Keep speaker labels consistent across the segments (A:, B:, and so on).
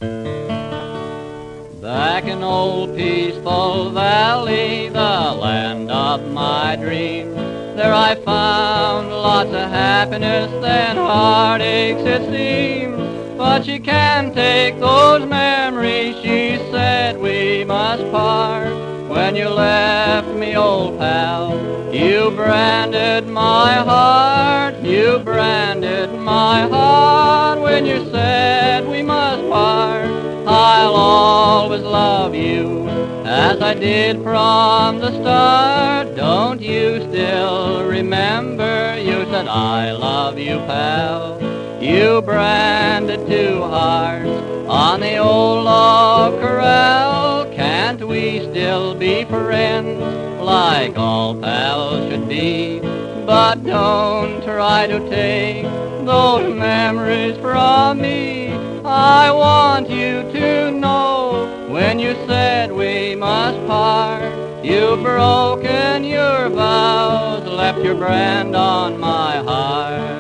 A: Back in old peaceful valley, the land of my dreams, there I found lots of happiness, then heartaches it seems. But she can't take those memories, she said we must part. When you left me, old pal, you branded my heart. You branded my heart when you said we must part. I'll always love you as I did from the start. Don't you still remember? You said I love you, pal. You branded two hearts on the old log corral. Can't we still be friends like all pals should be? But don't try to take those memories from me. I want you to know when you said we must part, you've broken your vows, left your brand on my heart.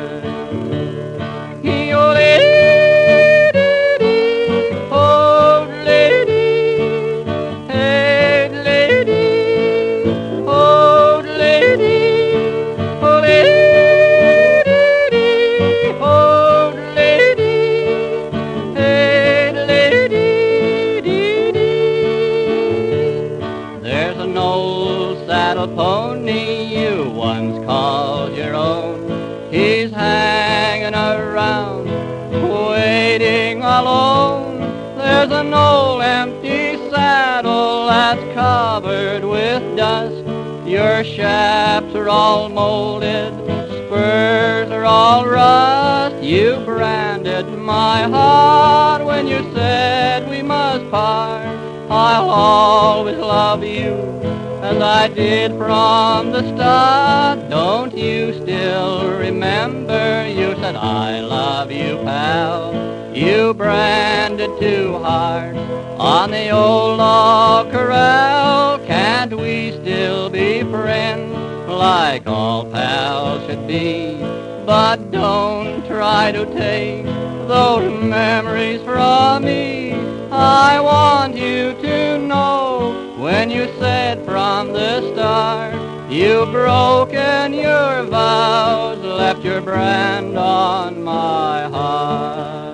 A: There's an old saddle pony you once called your own. He's hanging around, waiting alone. There's an old empty saddle that's covered with dust. Your shafts are all molded, spurs are all rust. You branded my heart when you said we must part. I'll always love you as I did from the start. Don't you still remember? You said I love you, pal. You branded two hearts on the old log corral. Can't we still be friends like all pals should be? But don't try to take those memories from me. I want you to know when you said from the start, you've broken your vows, left your brand on my heart.